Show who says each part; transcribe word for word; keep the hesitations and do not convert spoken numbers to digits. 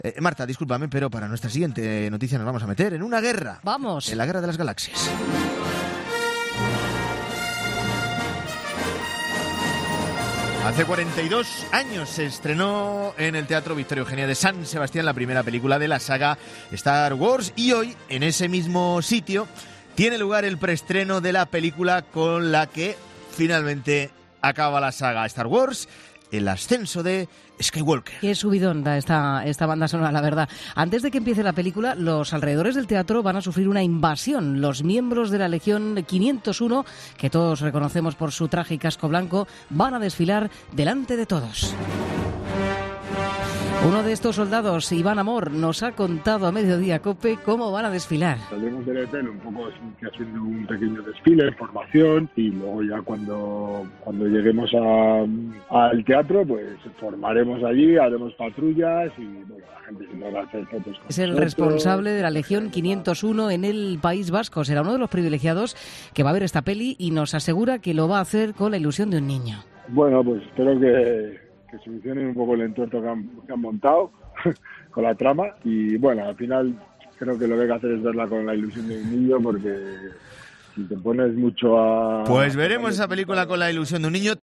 Speaker 1: Eh, Marta, discúlpame, pero para nuestra siguiente noticia nos vamos a meter en una guerra.
Speaker 2: Vamos.
Speaker 1: En la guerra de las galaxias. Hace cuarenta y dos años se estrenó en el Teatro Victoria Eugenia de San Sebastián la primera película de la saga Star Wars y hoy, en ese mismo sitio, tiene lugar el preestreno de la película con la que finalmente acaba la saga Star Wars, el ascenso de Skywalker.
Speaker 2: Qué subidón da esta, esta banda sonora, la verdad. Antes de que empiece la película, los alrededores del teatro van a sufrir una invasión. Los miembros de la Legión quinientos uno, que todos reconocemos por su traje y casco blanco, van a desfilar delante de todos. Uno de estos soldados, Iván Amor, nos ha contado a Mediodía COPE cómo van a desfilar.
Speaker 3: Saldremos del hotel un poco haciendo un pequeño desfile, formación, y luego ya cuando, cuando lleguemos a, al teatro, pues formaremos allí, haremos patrullas y bueno, la gente se podrá hacer fotos con
Speaker 2: Es el
Speaker 3: nosotros.
Speaker 2: responsable de la Legión quinientos uno en el País Vasco. Será uno de los privilegiados que va a ver esta peli y nos asegura que lo va a hacer con la ilusión de un niño.
Speaker 3: Bueno, pues espero que... que solucionen un poco el entuerto que han, que han montado con la trama y bueno, al final creo que lo que hay que hacer es verla con la ilusión de un niño porque si te pones mucho a...
Speaker 1: Pues veremos esa película con la ilusión de un niño.